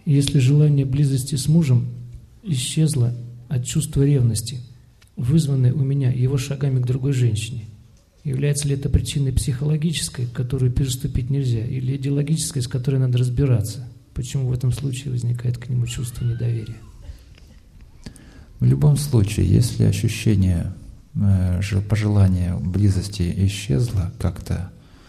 Если желание близости с мужем исчезло от чувства ревности, вызванной у меня его шагами к другой женщине, является ли это причиной психологической, которую переступить нельзя, или идеологической, с которой надо разбираться? Почему в этом случае возникает к нему чувство недоверия? В любом случае, если ощущение, пожелание близости исчезло как-то,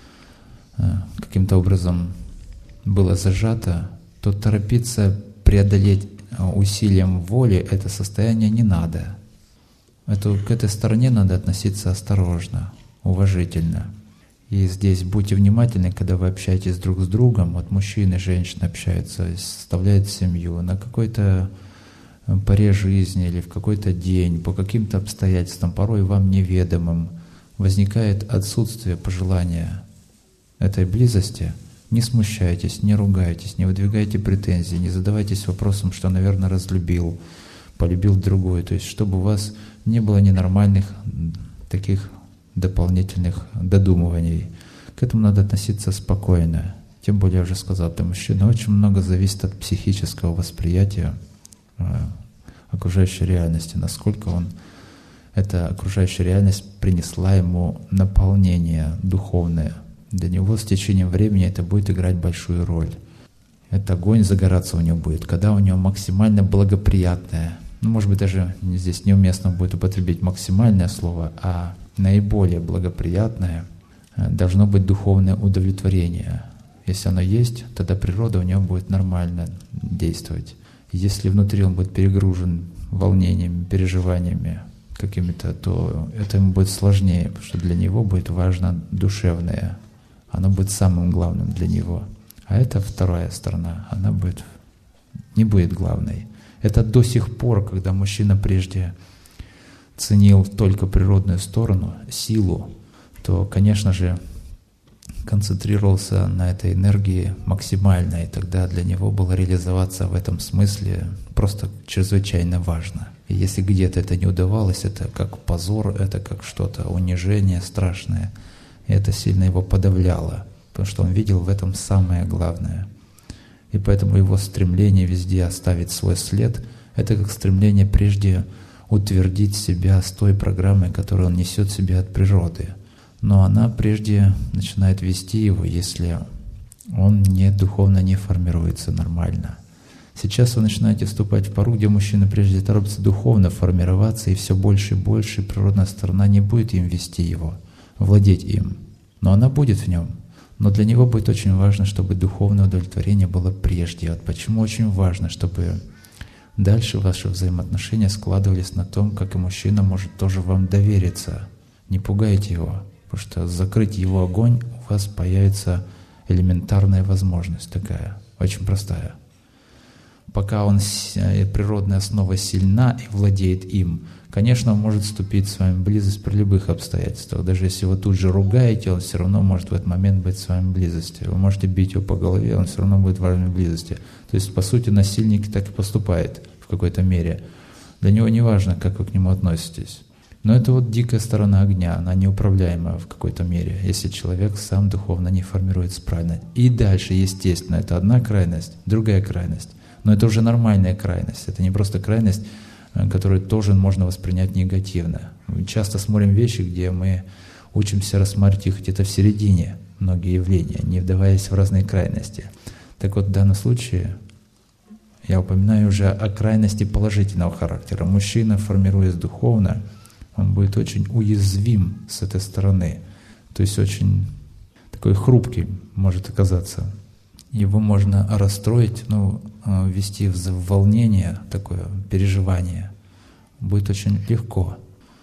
каким-то образом было зажато, то торопиться преодолеть усилием воли это состояние не надо. К этой стороне надо относиться осторожно, уважительно. И здесь будьте внимательны, когда вы общаетесь друг с другом. Вот мужчина и женщина общаются, составляют семью на какой-то поре жизни или в какой-то день, по каким-то обстоятельствам, порой вам неведомым, возникает отсутствие пожелания этой близости. Не смущайтесь, не ругайтесь, не выдвигайте претензий, не задавайтесь вопросом, что, наверное, разлюбил, полюбил другой. То есть, чтобы у вас не было ненормальных таких дополнительных додумываний. К этому надо относиться спокойно. Тем более, я уже сказал, для мужчины очень много зависит от психического восприятия окружающей реальности, насколько эта окружающая реальность принесла ему наполнение духовное. Для него с течением времени это будет играть большую роль. Этот огонь загораться у него будет, когда у него максимально благоприятное, может быть, даже здесь неуместно будет употребить максимальное слово, а наиболее благоприятное должно быть духовное удовлетворение. Если оно есть, тогда природа у него будет нормально действовать. Если внутри он будет перегружен волнениями, переживаниями какими-то, то это ему будет сложнее, потому что для него будет важно душевное. Оно будет самым главным для него. А это вторая сторона, она не будет главной. Это до сих пор, когда мужчина прежде ценил только природную сторону, силу, то, конечно же, концентрировался на этой энергии максимально, и тогда для него было реализоваться в этом смысле просто чрезвычайно важно. И если где-то это не удавалось, это как позор, это как что-то унижение страшное, и это сильно его подавляло, потому что он видел в этом самое главное. И поэтому его стремление везде оставить свой след — это как стремление прежде утвердить себя с той программой, которую он несет в себе от природы. Но она прежде начинает вести его, если он духовно не формируется нормально. Сейчас вы начинаете вступать в пору, где мужчина прежде торопится духовно формироваться, и все больше и больше природная сторона не будет им вести его, владеть им. Но она будет в нем. Но для него будет очень важно, чтобы духовное удовлетворение было прежде. Вот почему очень важно, чтобы дальше ваши взаимоотношения складывались на том, как и мужчина может тоже вам довериться. Не пугайте его, потому что закрыть его огонь у вас появится элементарная возможность такая, очень простая. Пока природная основа сильна и владеет им, конечно, он может вступить с вами в близость при любых обстоятельствах. Даже если вы тут же ругаете, он все равно может в этот момент быть с вами в близости. Вы можете бить его по голове, он все равно будет в вами в близости. То есть, по сути, насильник так и поступает в какой-то мере. Для него не важно, как вы к нему относитесь. Но это дикая сторона огня, она неуправляемая в какой-то мере, если человек сам духовно не формируется правильно. И дальше, естественно, это одна крайность, другая крайность. Но это уже нормальная крайность, это не просто крайность, которую тоже можно воспринять негативно. Мы часто смотрим вещи, где мы учимся рассматривать их где-то в середине, многие явления, не вдаваясь в разные крайности. Так вот, в данном случае я упоминаю уже о крайности положительного характера. Мужчина, формируясь духовно, он будет очень уязвим с этой стороны, то есть очень такой хрупкий может оказаться. Его можно расстроить, ввести в волнение, такое переживание. Будет очень легко.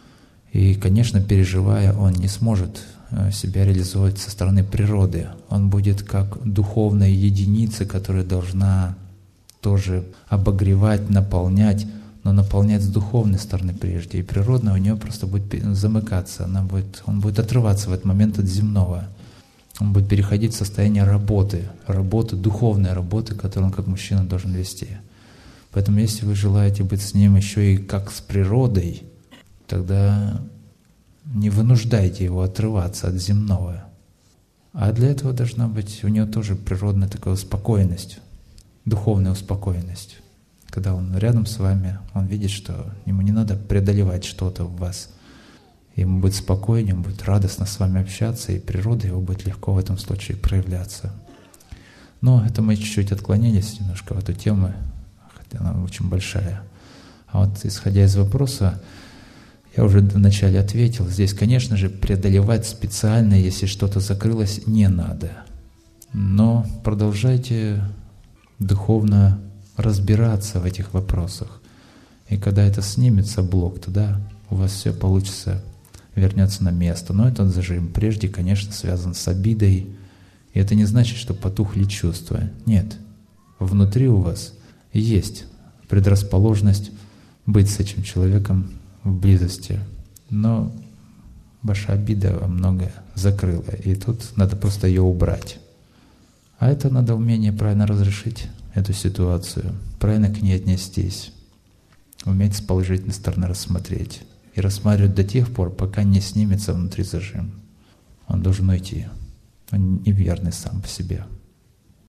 И, конечно, переживая, он не сможет себя реализовать со стороны природы. Он будет как духовная единица, которая должна тоже обогревать, наполнять, но наполнять с духовной стороны прежде. И природная у него просто будет замыкаться, он будет отрываться в этот момент от земного. Он будет переходить в состояние работы, духовной работы, которую он как мужчина должен вести. Поэтому если вы желаете быть с ним еще и как с природой, тогда не вынуждайте его отрываться от земного. А для этого должна быть у него тоже природная такая спокойность. духовная успокоенность. Когда он рядом с вами, он видит, что ему не надо преодолевать что-то в вас. Ему будет спокойнее, он будет радостно с вами общаться, и природа его будет легко в этом случае проявляться. Но это мы чуть-чуть отклонились немножко в эту тему, хотя она очень большая. А вот исходя из вопроса, я уже вначале ответил, здесь, конечно же, преодолевать специально, если что-то закрылось, не надо. Но продолжайте духовно разбираться в этих вопросах. И когда это снимется, блок, тогда у вас все получится, вернется на место. Но этот зажим прежде, конечно, связан с обидой. И это не значит, что потухли чувства. Нет. Внутри у вас есть предрасположенность быть с этим человеком в близости. Но ваша обида вам многое закрыла. И тут надо просто ее убрать. А это надо умение правильно разрешить эту ситуацию, правильно к ней отнестись, уметь с положительной стороны рассмотреть. И рассматривать до тех пор, пока не снимется внутри зажим. Он должен уйти. Он неверный сам по себе.